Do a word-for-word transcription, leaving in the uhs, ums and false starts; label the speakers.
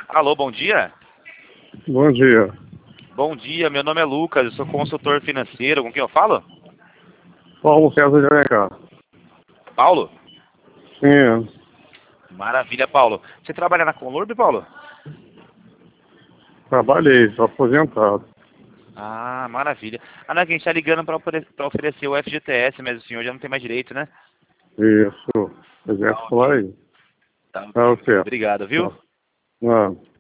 Speaker 1: Alô, bom dia?
Speaker 2: Bom dia.
Speaker 1: Bom dia, meu nome é Lucas, eu sou consultor financeiro. Com quem eu falo?
Speaker 2: Paulo César de Alencar.
Speaker 1: Paulo?
Speaker 2: Sim,
Speaker 1: Maravilha, Paulo. Você trabalha na Conlurb, Paulo?
Speaker 2: trabalhei, estou aposentado.
Speaker 1: Ah, maravilha. Ah, não, é que a gente tá ligando para oferecer o F G T S, mas o senhor já não tem mais direito, né?
Speaker 2: Isso.
Speaker 1: Tá
Speaker 2: Exército lá
Speaker 1: ok.
Speaker 2: aí.
Speaker 1: Tá
Speaker 2: Tá
Speaker 1: ok.
Speaker 2: ok.
Speaker 1: Obrigado, viu?
Speaker 2: Tá. Não.